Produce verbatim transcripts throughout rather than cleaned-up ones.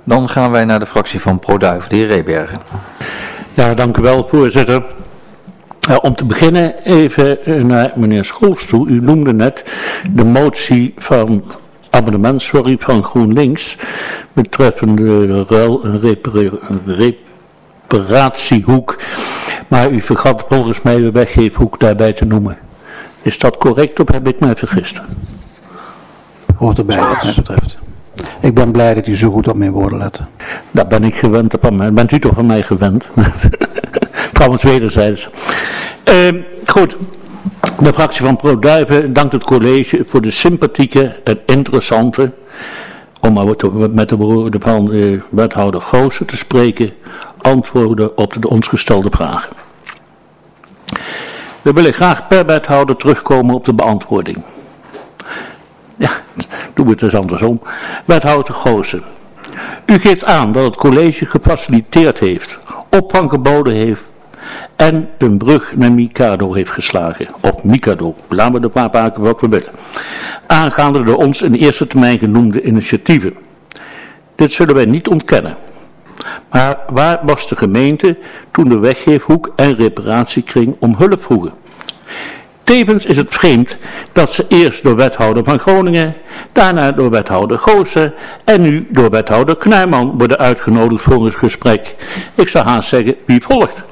Dan gaan wij naar de fractie van ProDuiven, de heer Rebergen. Ja, dank u wel, voorzitter. Uh, om te beginnen even naar meneer Scholz toe. U noemde net de motie van abonnement, sorry, van GroenLinks betreffende ruil- en repara- reparatiehoek. Maar u vergat volgens mij de weggeefhoek daarbij te noemen. Is dat correct of heb ik mij vergist? Hoort erbij wat mij betreft. Ik ben blij dat u zo goed op mijn woorden let. Daar ben ik gewend op. Bent u toch van mij gewend? Trouwens wederzijds. Uh, goed. De fractie van ProDuiven dankt het college voor de sympathieke en interessante, om maar met de woorden van de wethouder Goossen te spreken, antwoorden op de ons gestelde vragen. We willen graag per wethouder terugkomen op de beantwoording. Ja, doen we het eens andersom. Wethouder Goossen, u geeft aan dat het college gefaciliteerd heeft, opvang geboden heeft en een brug naar Mikado heeft geslagen. Op Mikado, laten we de paar maken wat we willen. Aangaande de ons in eerste termijn genoemde initiatieven. Dit zullen wij niet ontkennen. Maar waar was de gemeente toen de weggeefhoek en reparatiekring om hulp vroegen? Tevens is het vreemd dat ze eerst door wethouder van Groningen, daarna door wethouder Goossen en nu door wethouder Knuijman worden uitgenodigd voor een gesprek. Ik zou haast zeggen, wie volgt?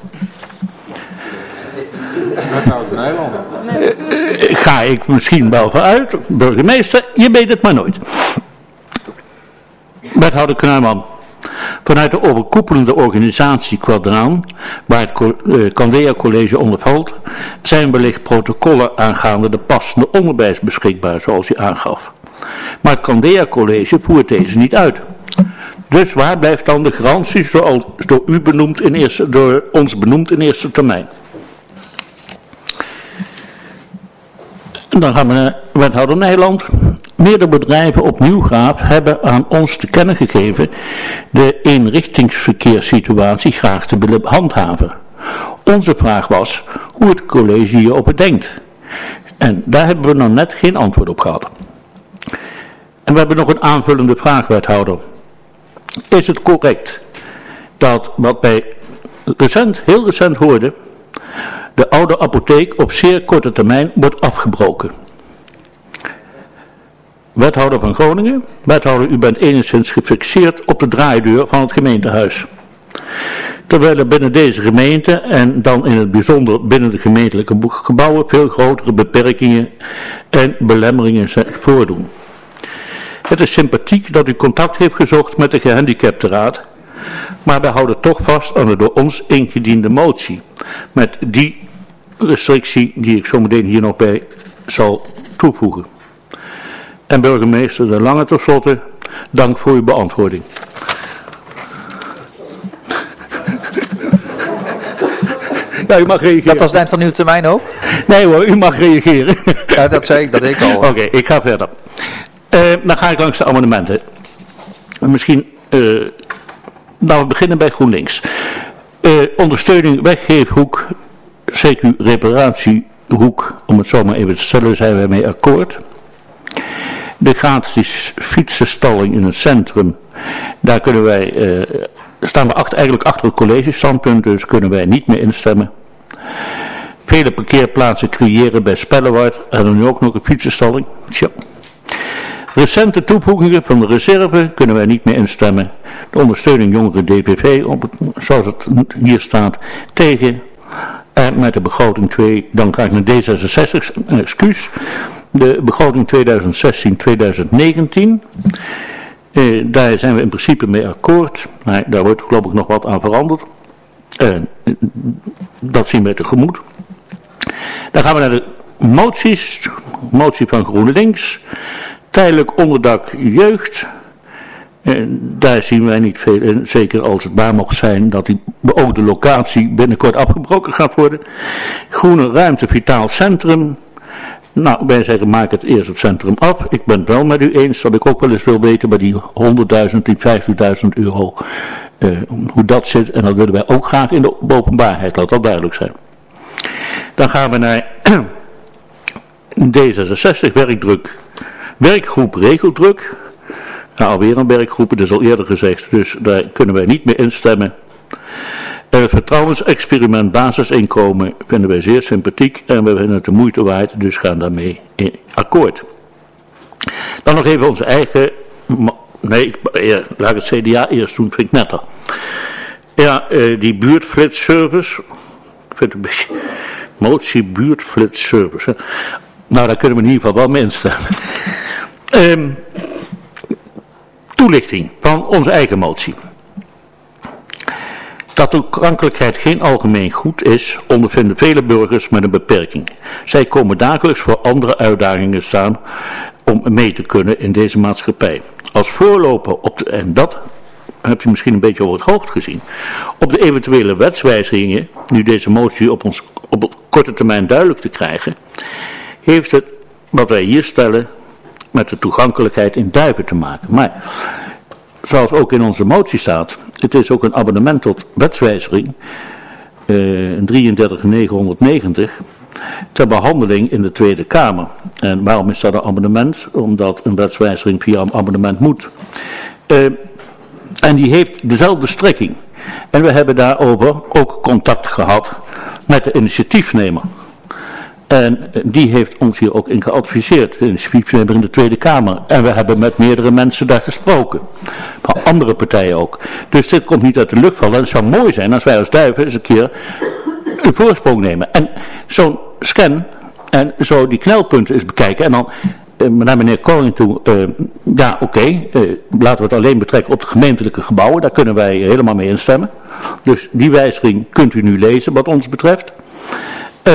Wethouder Nijland. Uh, ga ik misschien wel vooruit, burgemeester, je weet het maar nooit. Wethouder Knuijman. Vanuit de overkoepelende organisatie Quadraan, waar het uh, Candea College onder valt, zijn wellicht protocollen aangaande de passende onderwijs beschikbaar, zoals u aangaf. Maar het Candea College voert deze niet uit. Dus waar blijft dan de garantie zoals door u benoemd in eerste, door ons benoemd in eerste termijn? En dan gaan we naar wethouder Nijland. Meerdere bedrijven op Nieuwgraaf hebben aan ons te kennen gegeven de eenrichtingsverkeerssituatie graag te willen handhaven. Onze vraag was hoe het college hierop bedenkt. En daar hebben we nog net geen antwoord op gehad. En we hebben nog een aanvullende vraag, wethouder. Is het correct dat wat wij recent, heel recent hoorden, de oude apotheek op zeer korte termijn wordt afgebroken? Wethouder van Groningen, wethouder, u bent enigszins gefixeerd op de draaideur van het gemeentehuis. Terwijl er binnen deze gemeente en dan in het bijzonder binnen de gemeentelijke gebouwen veel grotere beperkingen en belemmeringen voordoen. Het is sympathiek dat u contact heeft gezocht met de gehandicaptenraad, maar wij houden toch vast aan de door ons ingediende motie, met die restrictie die ik zo meteen hier nog bij zal toevoegen. En burgemeester De Lange tenslotte, dank voor uw beantwoording. Ja, u mag reageren. Dat was het eind van uw termijn ook? Nee hoor, u mag reageren. Ja, dat zei ik, dat ik al. Oké, okay, ik ga verder. Uh, dan ga ik langs de amendementen. Misschien, uh, nou we beginnen bij GroenLinks. Uh, ondersteuning weggeefhoek, C Q reparatiehoek, om het zo maar even te stellen, zijn wij mee akkoord. De gratis fietsenstalling in het centrum, daar kunnen wij, uh, staan we achter, eigenlijk achter het collegestandpunt, dus kunnen wij niet meer instemmen. Vele parkeerplaatsen creëren bij Spellewaard, en dan nu ook nog een fietsenstalling. Tja. Recente toevoegingen van de reserve kunnen wij niet meer instemmen. De ondersteuning jongeren D P V, op het, zoals het hier staat, tegen. En met de begroting twee, dan ga ik naar D zesenzestig, excuus. De begroting tweeduizend zestien tweeduizend negentien. Eh, daar zijn we in principe mee akkoord. Maar daar wordt geloof ik nog wat aan veranderd. Eh, dat zien we tegemoet. Dan gaan we naar de moties. Motie van GroenLinks. Tijdelijk onderdak jeugd. En daar zien wij niet veel in. Zeker als het waar mocht zijn dat die beoogde locatie binnenkort afgebroken gaat worden. Groene ruimte vitaal centrum. Nou, wij zeggen maak het eerst het centrum af. Ik ben het wel met u eens dat ik ook wel eens wil weten bij die honderdduizend, die vijftigduizend euro. Uh, hoe dat zit. En dat willen wij ook graag in de openbaarheid. Laat dat duidelijk zijn. Dan gaan we naar D zesenzestig werkdruk. Werkgroep regeldruk. Ja, alweer een werkgroep, dat is al eerder gezegd, dus daar kunnen wij niet mee instemmen. En het vertrouwensexperiment basisinkomen vinden wij zeer sympathiek en we vinden het de moeite waard, dus gaan daarmee in akkoord. Dan nog even onze eigen, nee, ik, laat ik het C D A eerst doen, vind ik netter. Ja, uh, die buurtflitsservice, ik vind het een beetje, motie buurtflitsservice, hè. Nou, daar kunnen we in ieder geval wel mee instemmen. Um, toelichting van onze eigen motie. Dat toegankelijkheid geen algemeen goed is, ondervinden vele burgers met een beperking. Zij komen dagelijks voor andere uitdagingen staan om mee te kunnen in deze maatschappij. Als voorloper op de, en dat heb je misschien een beetje over het hoofd gezien, op de eventuele wetswijzigingen, nu deze motie op ons op korte termijn duidelijk te krijgen, heeft het wat wij hier stellen met de toegankelijkheid in Duiven te maken. Maar, zoals ook in onze motie staat, het is ook een abonnement tot wetswijziging, uh, drieëndertig negenhonderdnegentig, ter behandeling in de Tweede Kamer. En waarom is dat een abonnement? Omdat een wetswijziging via een abonnement moet. Uh, en die heeft dezelfde strekking. En we hebben daarover ook contact gehad met de initiatiefnemer. En die heeft ons hier ook in geadviseerd, de initiatiefnemer in de Tweede Kamer. En we hebben met meerdere mensen daar gesproken. Van andere partijen ook. Dus dit komt niet uit de lucht vallen. En het zou mooi zijn als wij als Duiven eens een keer een voorsprong nemen. En zo'n scan en zo die knelpunten eens bekijken. En dan uh, naar meneer Koring toe, uh, ja oké, okay, uh, laten we het alleen betrekken op de gemeentelijke gebouwen. Daar kunnen wij helemaal mee instemmen. Dus die wijziging kunt u nu lezen wat ons betreft. Uh,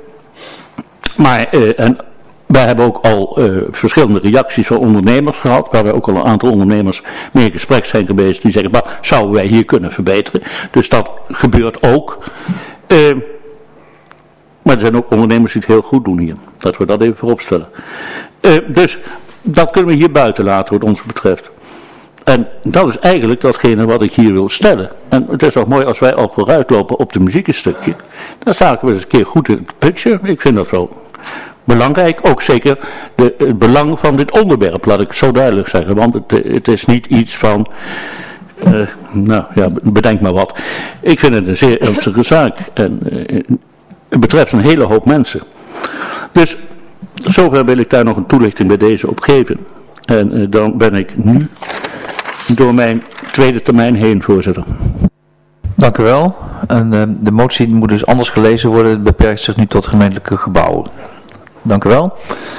Maar uh, en wij hebben ook al uh, verschillende reacties van ondernemers gehad, waar wij ook al een aantal ondernemers mee in gesprek zijn geweest, die zeggen, wat zouden wij hier kunnen verbeteren? Dus dat gebeurt ook. Uh, maar er zijn ook ondernemers die het heel goed doen hier. Laten we dat even voorop stellen. Uh, dus dat kunnen we hier buiten laten wat ons betreft. En dat is eigenlijk datgene wat ik hier wil stellen. En het is ook mooi als wij al vooruitlopen op de muziekenstukje. Dan sta ik wel eens een keer goed in het picture. Ik vind dat wel belangrijk. Ook zeker de, het belang van dit onderwerp, laat ik zo duidelijk zeggen. Want het, het is niet iets van, uh, nou ja, bedenk maar wat. Ik vind het een zeer ernstige zaak. En uh, het betreft een hele hoop mensen. Dus zover wil ik daar nog een toelichting bij deze op geven. En uh, dan ben ik nu door mijn tweede termijn heen, voorzitter. Dank u wel. En, uh, de motie moet dus anders gelezen worden. Het beperkt zich nu tot gemeentelijke gebouwen. Dank u wel.